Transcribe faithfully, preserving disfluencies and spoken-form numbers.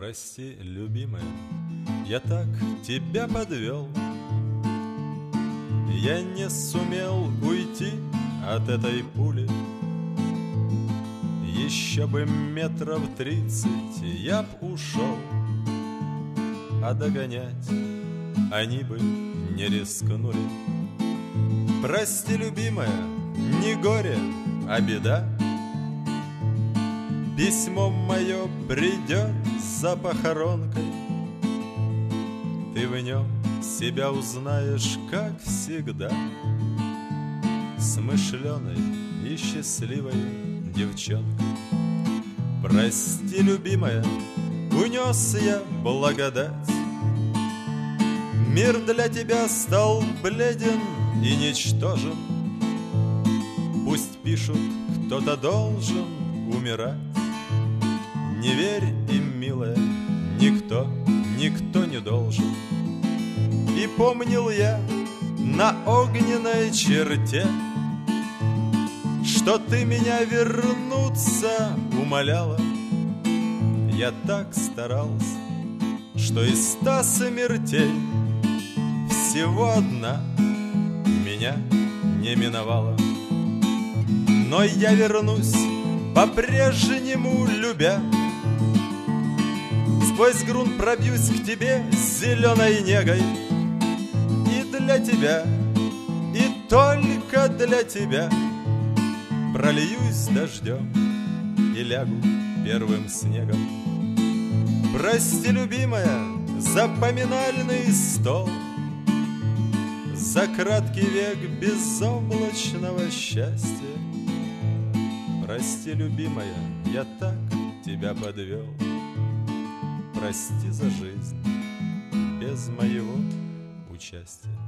Прости, любимая, я так тебя подвел. Я не сумел уйти от этой пули. Еще бы метров тридцать я б ушел, а догонять они бы не рискнули. Прости, любимая, не горе, а беда. Письмо мое придет за похоронкой. Ты в нем себя узнаешь, как всегда, смышленой и счастливой девчонкой. Прости, любимая, унес я благодать. Мир для тебя стал бледен и ничтожен. Пусть пишут, кто-то должен умирать. Не верь им, милая, никто, никто не должен. И помнил я на огненной черте, что ты меня вернуться умоляла. Я так старался, что из ста смертей всего одна меня не миновала. Но я вернусь, по-прежнему любя. Сквозь грунт пробьюсь к тебе с зеленой негой. И для тебя, и только для тебя прольюсь дождем и лягу первым снегом. Прости, любимая, за поминальный стол, за краткий век безоблачного счастья. Прости, любимая, я так тебя подвел. Прости за жизнь без моего участия.